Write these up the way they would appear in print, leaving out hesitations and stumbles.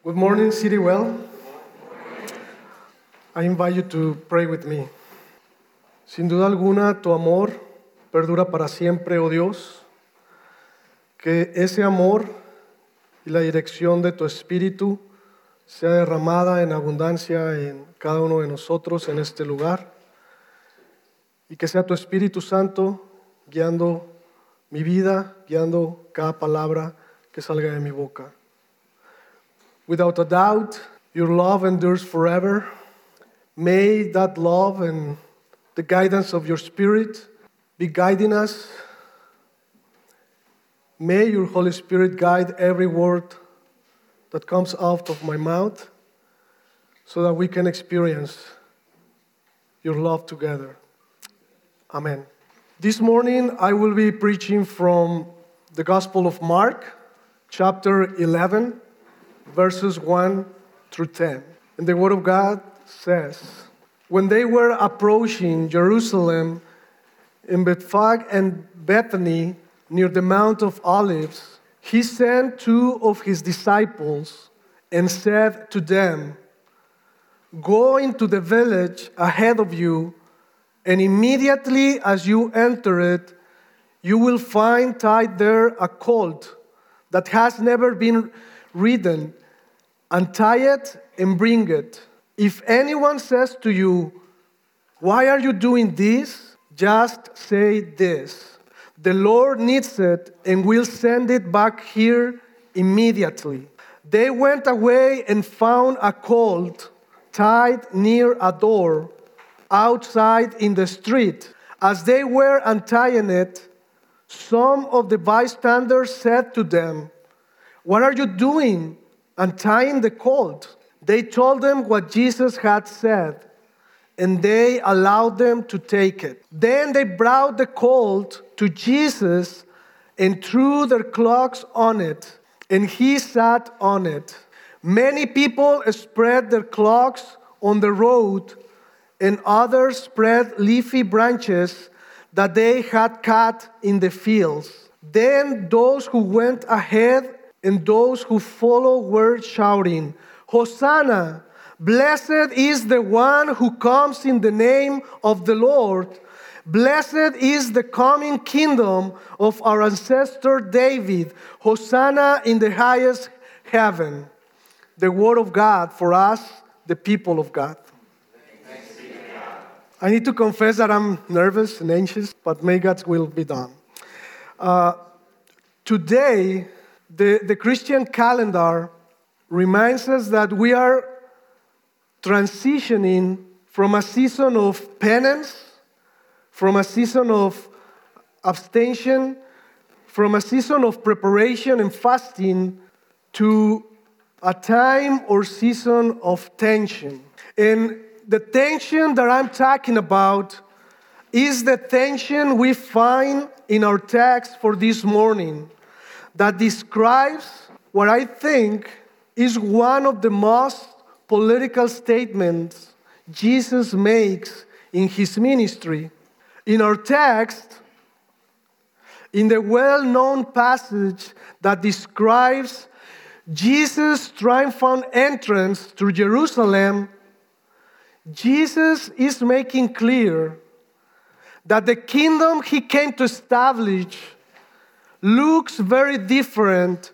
Good morning, City Well. I invite you to pray with me. Sin duda alguna, tu amor perdura para siempre, oh Dios. Que ese amor y la dirección de tu Espíritu sea derramada en abundancia en cada uno de nosotros en este lugar. Y que sea tu Espíritu Santo guiando mi vida, guiando cada palabra que salga de mi boca. Without a doubt, your love endures forever. May that love and the guidance of your Spirit be guiding us. May your Holy Spirit guide every word that comes out of my mouth so that we can experience your love together. Amen. This morning I will be preaching from the Gospel of Mark, chapter 11, verses 1 through 10. And the Word of God says, when they were approaching Jerusalem in Bethphage and Bethany near the Mount of Olives, he sent two of his disciples and said to them, "Go into the village ahead of you, and immediately as you enter it, you will find tied there a colt that has never been ridden. Untie it and bring it. If anyone says to you, 'Why are you doing this?' just say this: 'The Lord needs it and will send it back here immediately.'" They went away and found a colt tied near a door outside in the street. As they were untying it, some of the bystanders said to them, "What are you doing untying the colt?" They told them what Jesus had said, and they allowed them to take it. Then they brought the colt to Jesus and threw their cloaks on it, and he sat on it. Many people spread their cloaks on the road, and others spread leafy branches that they had cut in the fields. Then those who went ahead and those who followed were shouting, "Hosanna! Blessed is the one who comes in the name of the Lord. Blessed is the coming kingdom of our ancestor David. Hosanna in the highest heaven." The word of God for us, the people of God. I need to confess that I'm nervous and anxious, but may God's will be done. Today, the Christian calendar reminds us that we are transitioning from a season of penance, from a season of abstention, from a season of preparation and fasting to a time or season of tension. And the tension that I'm talking about is the tension we find in our text for this morning that describes what I think is one of the most political statements Jesus makes in his ministry. In our text, in the well-known passage that describes Jesus' triumphant entrance to Jerusalem, Jesus is making clear that the kingdom he came to establish looks very different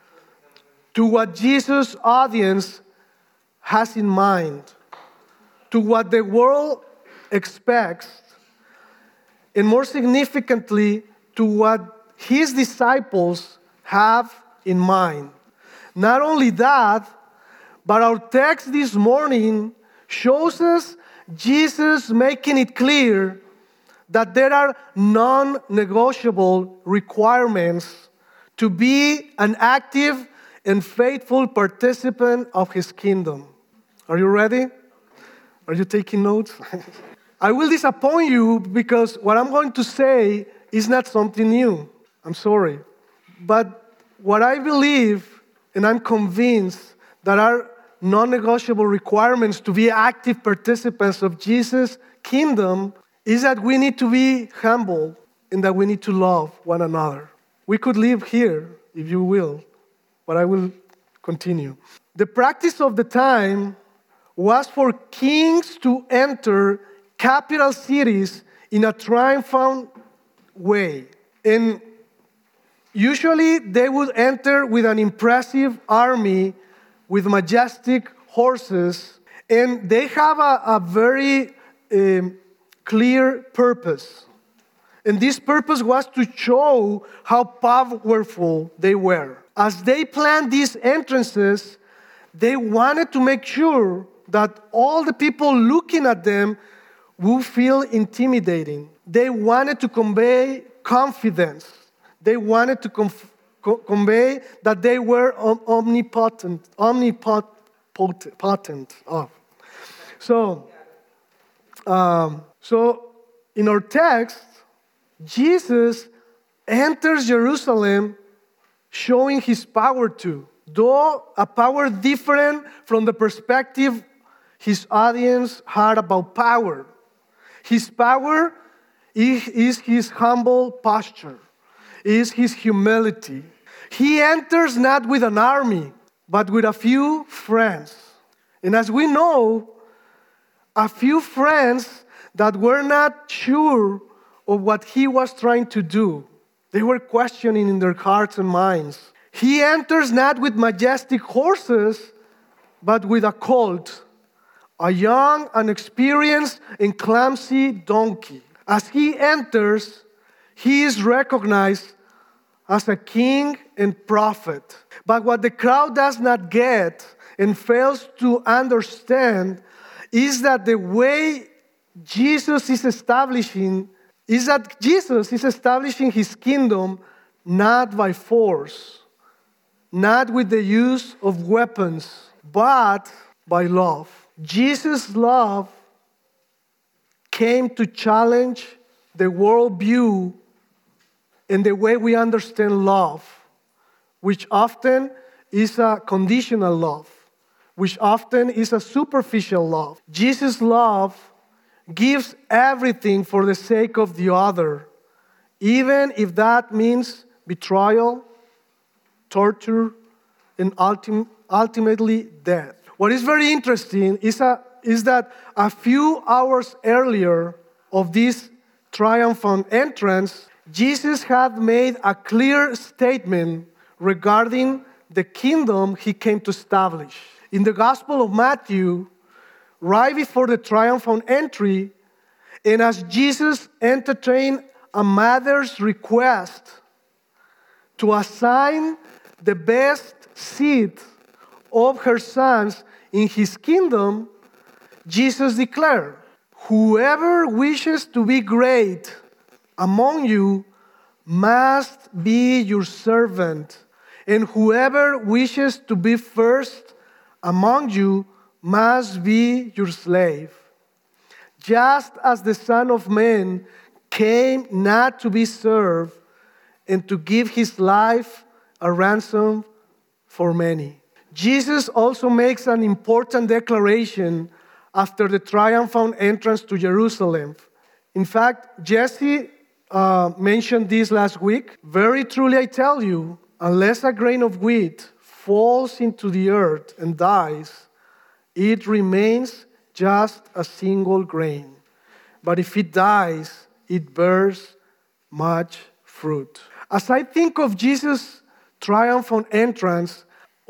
to what Jesus' audience has in mind, to what the world expects, and more significantly, to what his disciples have in mind. Not only that, but our text this morning shows us Jesus making it clear that there are non-negotiable requirements to be an active and faithful participant of his kingdom. Are you ready? Are you taking notes? I will disappoint you because what I'm going to say is not something new. I'm sorry. But what I believe, and I'm convinced, that are non-negotiable requirements to be active participants of Jesus' kingdom is that we need to be humble and that we need to love one another. We could live here, if you will, but I will continue. The practice of the time was for kings to enter capital cities in a triumphant way. And usually they would enter with an impressive army with majestic horses, and they have a very clear purpose. And this purpose was to show how powerful they were. As they planned these entrances, they wanted to make sure that all the people looking at them would feel intimidating. They wanted to convey confidence. They wanted to convey that they were omnipotent. So in our text, Jesus enters Jerusalem showing his power too, though a power different from the perspective his audience had about power. His power is his humble posture, is his humility. He enters not with an army, but with a few friends. And as we know, a few friends that were not sure of what he was trying to do. They were questioning in their hearts and minds. He enters not with majestic horses, but with a colt, a young, inexperienced, and clumsy donkey. As he enters, he is recognized as a king and prophet. But what the crowd does not get and fails to understand is that the way Jesus is establishing his kingdom not by force, not with the use of weapons, but by love. Jesus' love came to challenge the worldview and the way we understand love, which often is a conditional love, which often is a superficial love. Jesus' love gives everything for the sake of the other, even if that means betrayal, torture, and ultimately death. What is very interesting is that a few hours earlier of this triumphant entrance, Jesus had made a clear statement regarding the kingdom he came to establish. In the Gospel of Matthew, right before the triumphant entry, and as Jesus entertained a mother's request to assign the best seat of her sons in his kingdom, Jesus declared, "Whoever wishes to be great among you must be your servant, and whoever wishes to be first among you must be your slave. Just as the Son of Man came not to be served, and to give his life a ransom for many." Jesus also makes an important declaration after the triumphant entrance to Jerusalem. In fact, Jesse mentioned this last week. "Very truly I tell you, unless a grain of wheat falls into the earth and dies, it remains just a single grain. But if it dies, it bears much fruit." As I think of Jesus' triumphant entrance,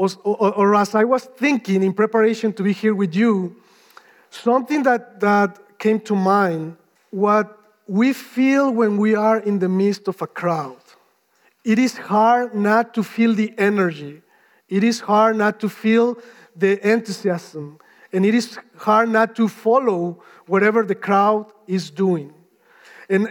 or as I was thinking in preparation to be here with you, something that came to mind, what we feel when we are in the midst of a crowd. It is hard not to feel the energy. It is hard not to feel the enthusiasm. And it is hard not to follow whatever the crowd is doing. And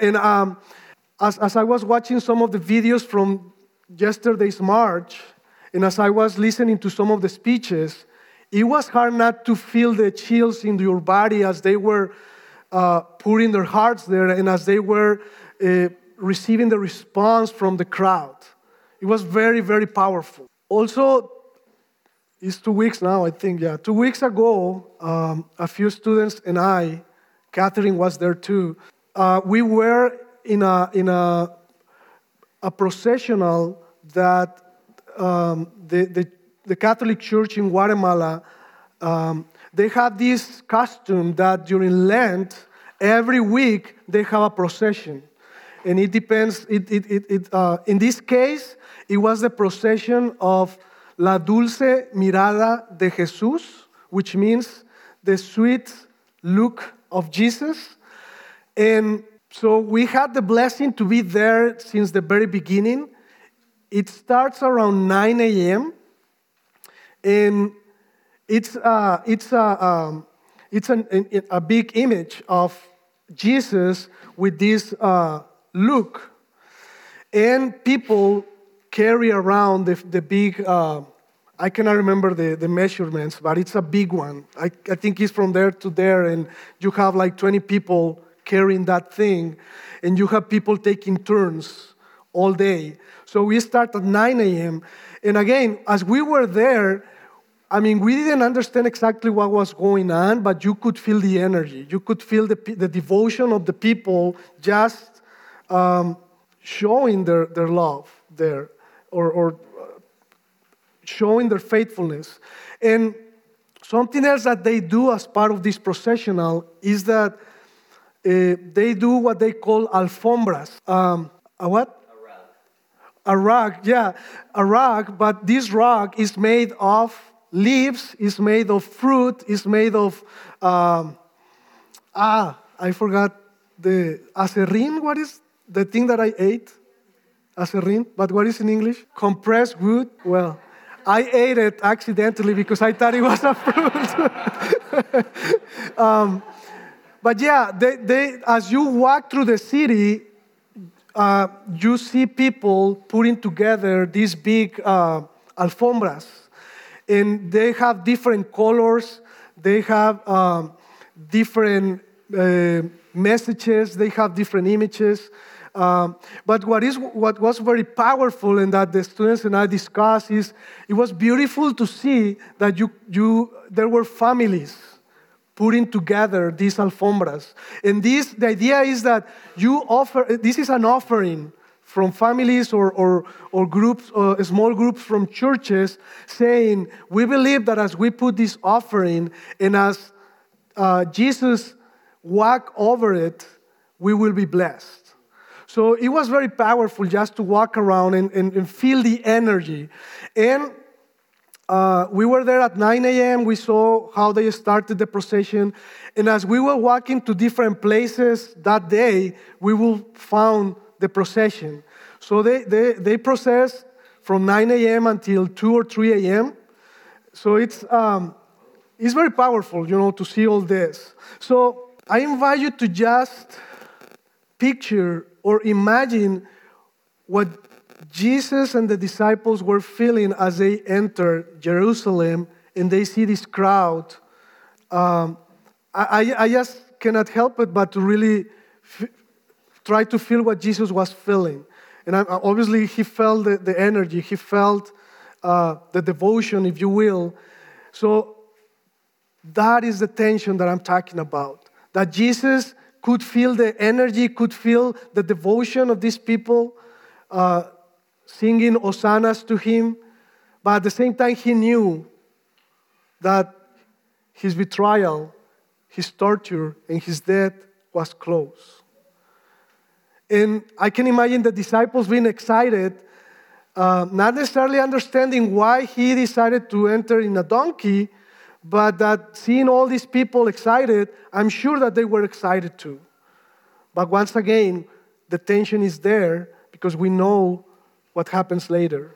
as I was watching some of the videos from yesterday's march, and as I was listening to some of the speeches, it was hard not to feel the chills in your body as they were putting their hearts there and as they were receiving the response from the crowd. It was very, very powerful. Also, it's 2 weeks now, I think, 2 weeks ago, a few students and I, Catherine was there too, we were in a processional that the Catholic Church in Guatemala, they have this custom that during Lent, every week they have a procession. And it depends, in this case, it was the procession of La Dulce Mirada de Jesús, which means the sweet look of Jesus. And so we had the blessing to be there since the very beginning. It starts around 9 a.m. And it's a big image of Jesus with this look. And people carry around the big, I cannot remember the measurements, but it's a big one. I think it's from there to there, and you have like 20 people carrying that thing, and you have people taking turns all day. So we start at 9 a.m. And again, as we were there, I mean, we didn't understand exactly what was going on, but you could feel the energy. You could feel the devotion of the people just showing their love there, or showing their faithfulness. And something else that they do as part of this processional is that they do what they call alfombras. A what? A rug, yeah, a rug, but this rug is made of leaves, is made of fruit, is made of, I forgot the acerrín. What is the thing that I ate? Acerrín, but what is in English? Compressed wood. Well, I ate it accidentally because I thought it was a fruit. But yeah, they as you walk through the city, you see people putting together these big alfombras. And they have different colors. They have different messages. They have different images. But what was very powerful and that the students and I discussed is it was beautiful to see that there were families putting together these alfombras. And the idea is that this is an offering from families or groups, or small groups from churches, saying, we believe that as we put this offering and as Jesus walk over it, we will be blessed. So it was very powerful just to walk around and feel the energy. And we were there at 9 a.m. We saw how they started the procession. And as we were walking to different places that day, we found the procession. So they process from 9 a.m. until 2 or 3 a.m. So it's very powerful, to see all this. So I invite you to just picture or imagine what Jesus and the disciples were feeling as they entered Jerusalem and they see this crowd. I just cannot help it but to really try to feel what Jesus was feeling. And obviously he felt the energy, he felt the devotion, if you will. So that is the tension that I'm talking about. That Jesus could feel the energy, could feel the devotion of these people, singing hosannas to him. But at the same time, he knew that his betrayal, his torture, and his death was close. And I can imagine the disciples being excited, not necessarily understanding why he decided to enter in a donkey, but that seeing all these people excited, I'm sure that they were excited too. But once again, the tension is there because we know what happens later.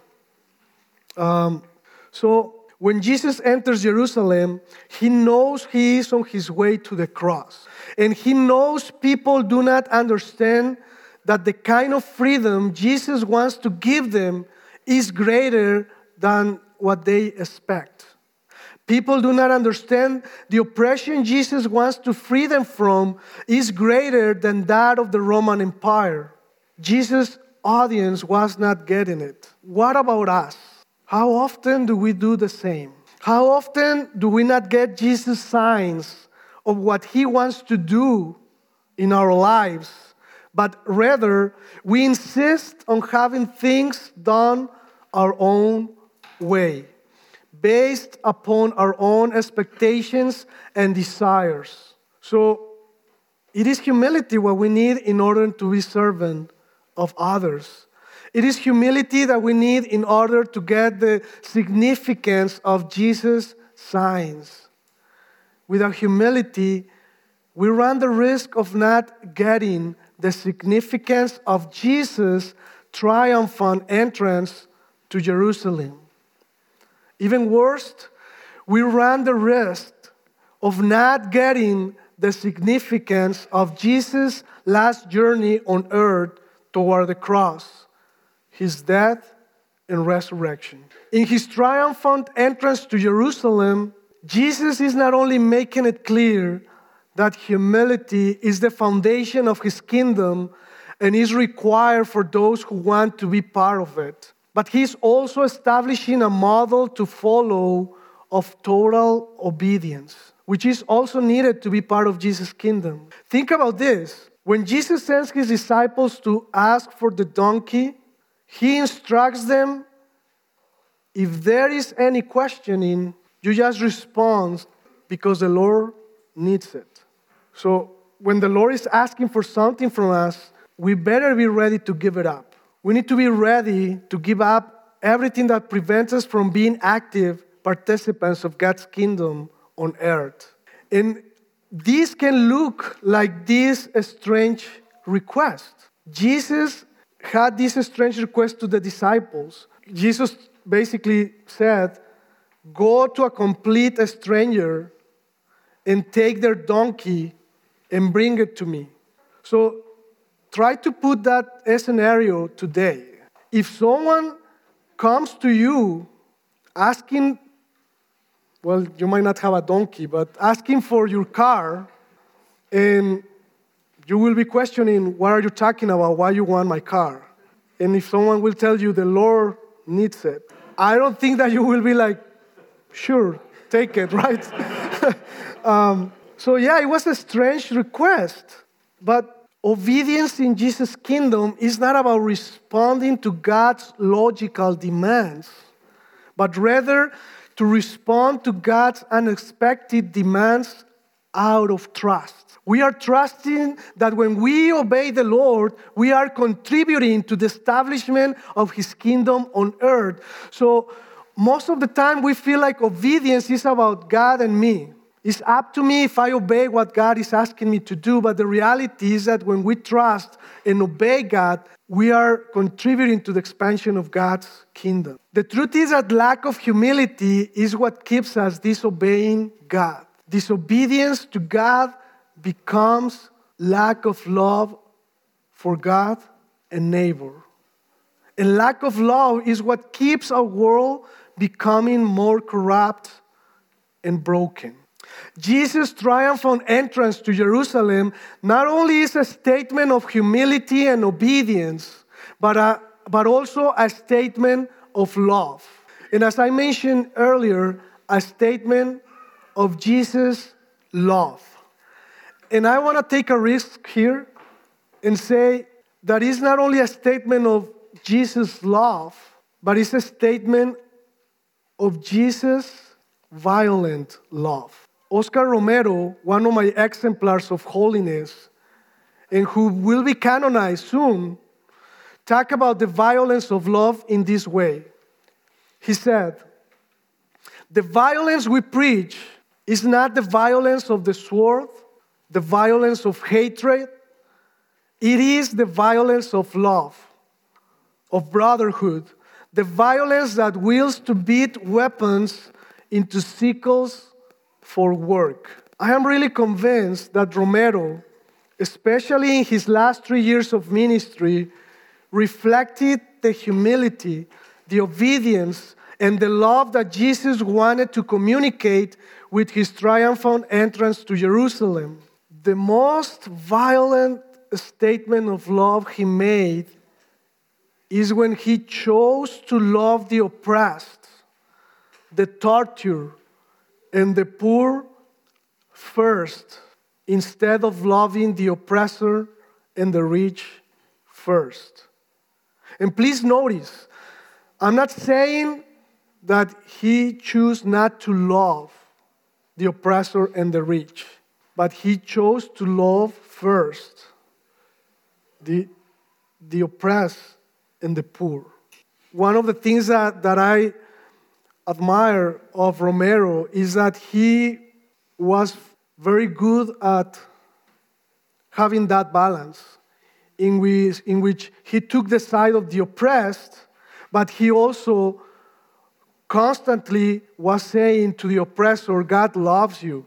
So when Jesus enters Jerusalem, he knows he is on his way to the cross. And he knows people do not understand that the kind of freedom Jesus wants to give them is greater than what they expect. People do not understand the oppression Jesus wants to free them from is greater than that of the Roman Empire. Jesus' audience was not getting it. What about us? How often do we do the same? How often do we not get Jesus' signs of what he wants to do in our lives, but rather we insist on having things done our own way? based upon our own expectations and desires. So it is humility what we need in order to be servant of others. It is humility that we need in order to get the significance of Jesus' signs. Without humility, we run the risk of not getting the significance of Jesus' triumphant entrance to Jerusalem. Even worse, we run the risk of not getting the significance of Jesus' last journey on earth toward the cross, his death and resurrection. In his triumphant entrance to Jerusalem, Jesus is not only making it clear that humility is the foundation of his kingdom and is required for those who want to be part of it, but he's also establishing a model to follow of total obedience, which is also needed to be part of Jesus' kingdom. Think about this. When Jesus sends his disciples to ask for the donkey, he instructs them, if there is any questioning, you just respond because the Lord needs it. So when the Lord is asking for something from us, we better be ready to give it up. We need to be ready to give up everything that prevents us from being active participants of God's kingdom on earth. And this can look like this strange request. Jesus had this strange request to the disciples. Jesus basically said, go to a complete stranger and take their donkey and bring it to me. So try to put that scenario today. If someone comes to you asking, well, you might not have a donkey, but asking for your car, and you will be questioning, what are you talking about? Why you want my car? And if someone will tell you the Lord needs it, I don't think that you will be like, sure, take it, right? So yeah, it was a strange request. But obedience in Jesus' kingdom is not about responding to God's logical demands, but rather to respond to God's unexpected demands out of trust. We are trusting that when we obey the Lord, we are contributing to the establishment of his kingdom on earth. So most of the time we feel like obedience is about God and me. It's up to me if I obey what God is asking me to do, but the reality is that when we trust and obey God, we are contributing to the expansion of God's kingdom. The truth is that lack of humility is what keeps us disobeying God. Disobedience to God becomes lack of love for God and neighbor. And lack of love is what keeps our world becoming more corrupt and broken. Jesus' triumphant entrance to Jerusalem not only is a statement of humility and obedience, but also a statement of love. And as I mentioned earlier, a statement of Jesus' love. And I want to take a risk here and say that it's not only a statement of Jesus' love, but it's a statement of Jesus' violent love. Oscar Romero, one of my exemplars of holiness, and who will be canonized soon, talked about the violence of love in this way. He said, the violence we preach is not the violence of the sword, the violence of hatred. It is the violence of love, of brotherhood, the violence that wills to beat weapons into sickles for work. I am really convinced that Romero, especially in his last 3 years of ministry, reflected the humility, the obedience, and the love that Jesus wanted to communicate with his triumphant entrance to Jerusalem. The most violent statement of love he made is when he chose to love the oppressed, the tortured, and the poor first, instead of loving the oppressor and the rich first. And please notice, I'm not saying that he chose not to love the oppressor and the rich, but he chose to love first the oppressed and the poor. One of the things that I admire of Romero is that he was very good at having that balance in which he took the side of the oppressed, but he also constantly was saying to the oppressor, God loves you.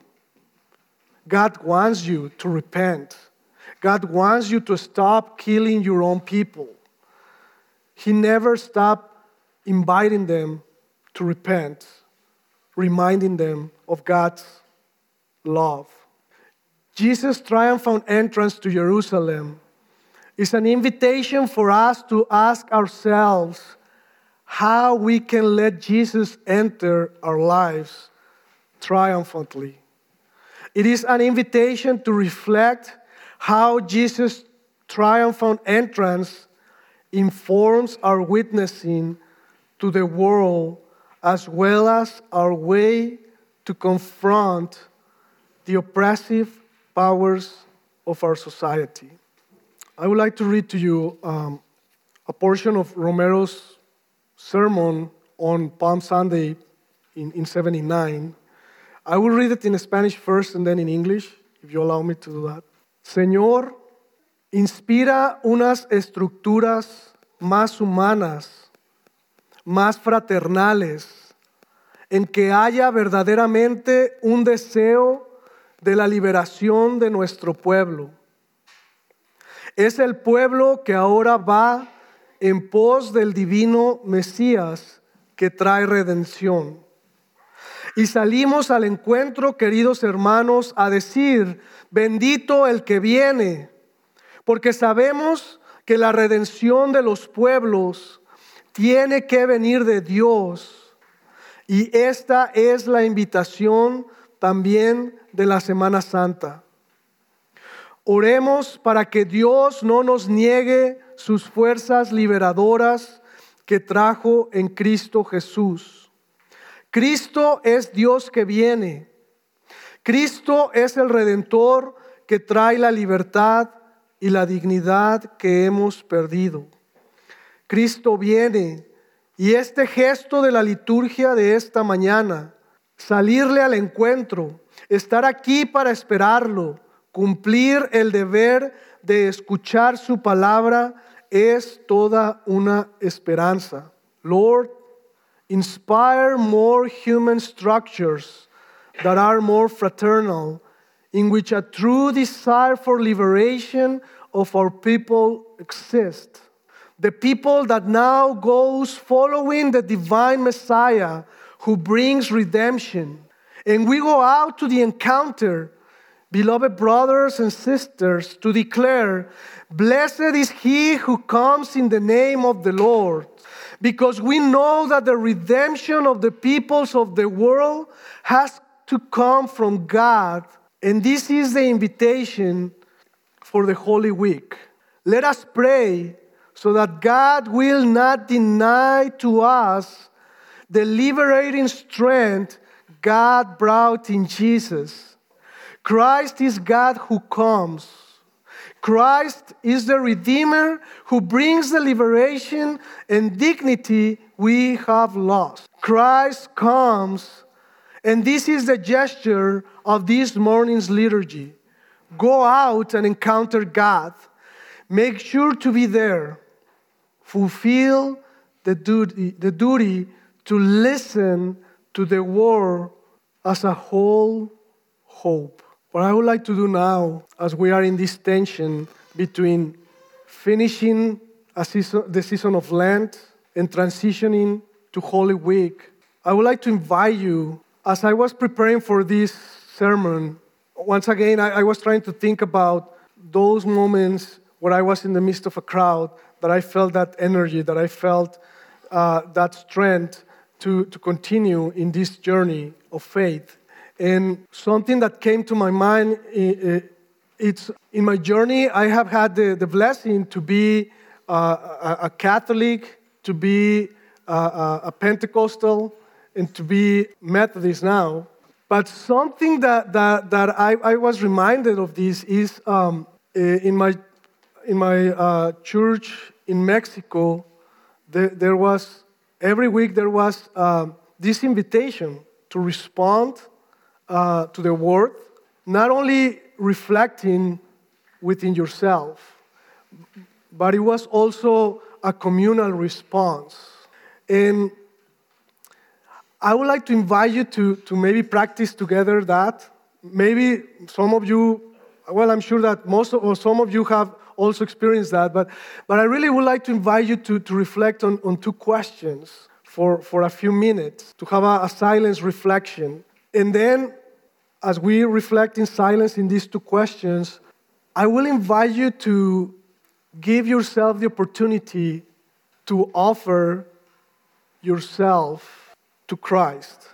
God wants you to repent. God wants you to stop killing your own people. He never stopped inviting them to repent, reminding them of God's love. Jesus' triumphant entrance to Jerusalem is an invitation for us to ask ourselves how we can let Jesus enter our lives triumphantly. It is an invitation to reflect how Jesus' triumphant entrance informs our witnessing to the world, as well as our way to confront the oppressive powers of our society. I would like to read to you a portion of Romero's sermon on Palm Sunday in 79. I will read it in Spanish first and then in English, if you allow me to do that. Señor, inspira unas estructuras más humanas, más fraternales, en que haya verdaderamente un deseo de la liberación de nuestro pueblo. Es el pueblo que ahora va en pos del divino Mesías que trae redención. Y salimos al encuentro, queridos hermanos, a decir, bendito el que viene, porque sabemos que la redención de los pueblos tiene que venir de Dios. Y esta es la invitación también de la Semana Santa. Oremos para que Dios no nos niegue sus fuerzas liberadoras que trajo en Cristo Jesús. Cristo es Dios que viene. Cristo es el Redentor que trae la libertad y la dignidad que hemos perdido. Cristo viene, y este gesto de la liturgia de esta mañana, salirle al encuentro, estar aquí para esperarlo, cumplir el deber de escuchar su palabra, es toda una esperanza. Lord, inspire more human structures that are more fraternal, in which a true desire for liberation of our people exists. The people that now goes following the divine Messiah who brings redemption. And we go out to the encounter, beloved brothers and sisters, to declare, blessed is he who comes in the name of the Lord. Because we know that the redemption of the peoples of the world has to come from God. And this is the invitation for the Holy Week. Let us pray so that God will not deny to us the liberating strength God brought in Jesus. Christ is God who comes. Christ is the Redeemer who brings the liberation and dignity we have lost. Christ comes, and this is the gesture of this morning's liturgy. Go out and encounter God. Make sure to be there. Fulfill the duty to listen to the word as a whole hope. What I would like to do now, as we are in this tension between finishing the season of Lent and transitioning to Holy Week, I would like to invite you, as I was preparing for this sermon, once again, I was trying to think about those moments where I was in the midst of a crowd, that I felt that energy, that I felt that strength to continue in this journey of faith. And something that came to my mind, it's in my journey, I have had the blessing to be a Catholic, to be a Pentecostal, and to be Methodist now. But something that I was reminded of this is in my church in Mexico, there was, every week there was this invitation to respond to the word, not only reflecting within yourself, but it was also a communal response. And I would like to invite you to maybe practice together that. Maybe some of you, well, I'm sure that some of you have also experienced that, but I really would like to invite you to reflect on two questions for a few minutes, to have a silence reflection. And then, as we reflect in silence in these two questions, I will invite you to give yourself the opportunity to offer yourself to Christ.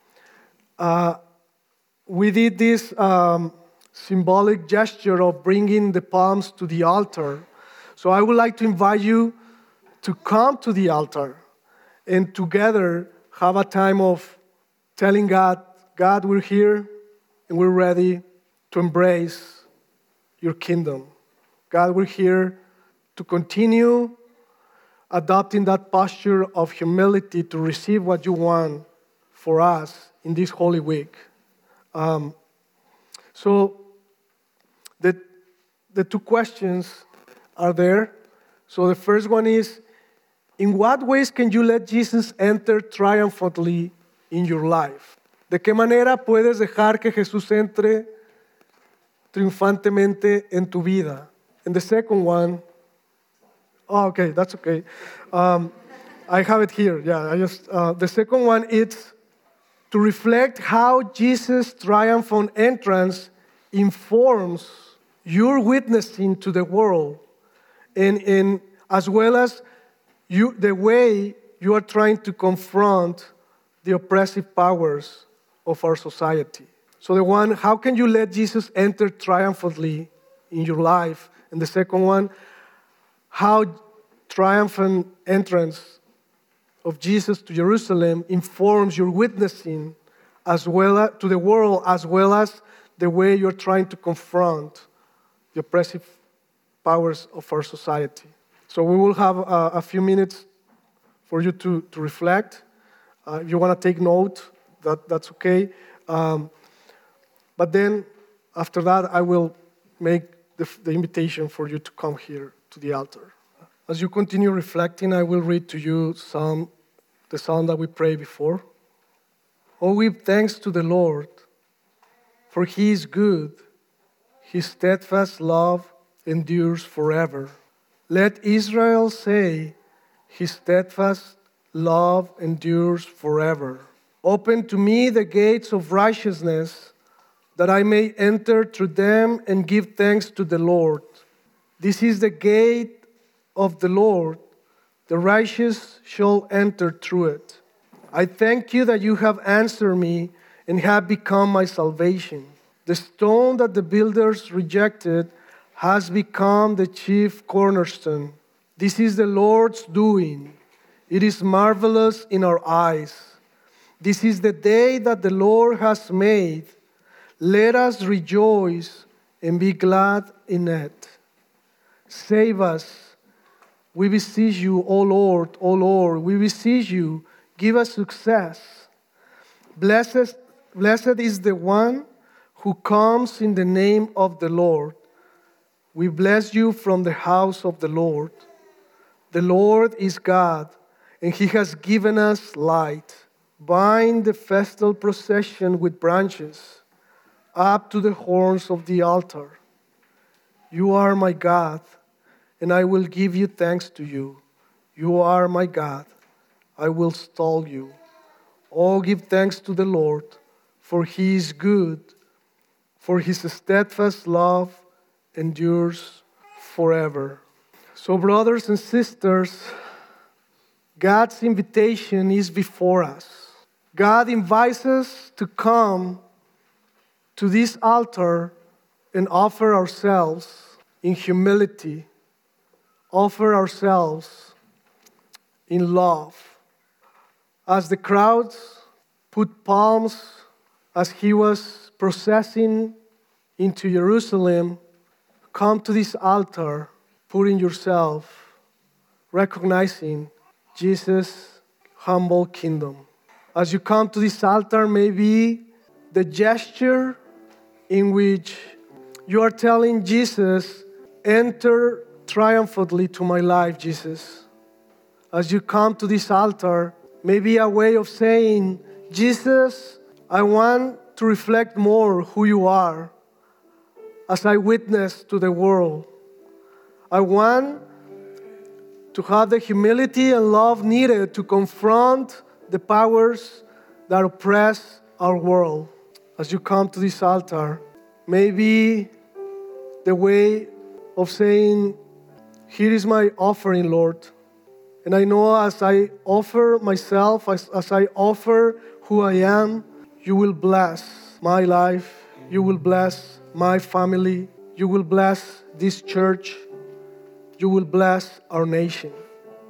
We did this symbolic gesture of bringing the palms to the altar. So I would like to invite you to come to the altar and together have a time of telling God, God, we're here and we're ready to embrace your kingdom. God, we're here to continue adopting that posture of humility to receive what you want for us in this Holy Week. So the two questions are there. So the first one is, in what ways can you let Jesus enter triumphantly in your life? ¿De qué manera puedes dejar que Jesús entre triunfantemente en tu vida? And the second one, oh, okay, that's okay. I have it here. Yeah, the second one is to reflect how Jesus' triumphant entrance informs your witnessing to the world, and as well as the way you are trying to confront the oppressive powers of our society. So the one, how can you let Jesus enter triumphantly in your life? And the second one, how triumphant entrance of Jesus to Jerusalem informs your witnessing as well as, to the world, as well as the way you're trying to confront the oppressive powers of our society. So we will have a few minutes for you to reflect. If you want to take note, that's okay. But then, after that, I will make the invitation for you to come here to the altar. As you continue reflecting, I will read to you the psalm that we prayed before. Oh, give thanks to the Lord, for He is good. His steadfast love endures forever. Let Israel say, His steadfast love endures forever. Open to me the gates of righteousness, that I may enter through them and give thanks to the Lord. This is the gate of the Lord. The righteous shall enter through it. I thank you that you have answered me and have become my salvation. The stone that the builders rejected has become the chief cornerstone. This is the Lord's doing. It is marvelous in our eyes. This is the day that the Lord has made. Let us rejoice and be glad in it. Save us, we beseech you, O Lord, we beseech you, give us success. Blessed is the one who comes in the name of the Lord. We bless you from the house of the Lord. The Lord is God, and He has given us light. Bind the festal procession with branches up to the horns of the altar. You are my God, and I will give you thanks to you. You are my God, I will extol you. Oh, give thanks to the Lord, for He is good, for His steadfast love endures forever. So, brothers and sisters, God's invitation is before us. God invites us to come to this altar and offer ourselves in humility, offer ourselves in love. As the crowds put palms as he was processing into Jerusalem. Come to this altar, putting yourself, recognizing Jesus' humble kingdom. As you come to this altar, maybe the gesture in which you are telling Jesus, enter triumphantly to my life, Jesus. As you come to this altar, maybe a way of saying, Jesus, I want to reflect more who you are as I witness to the world. I want to have the humility and love needed to confront the powers that oppress our world. As you come to this altar, maybe the way of saying, here is my offering, Lord. And I know as I offer myself, as I offer who I am, you will bless my life. You will bless my family. You will bless this church. You will bless our nation.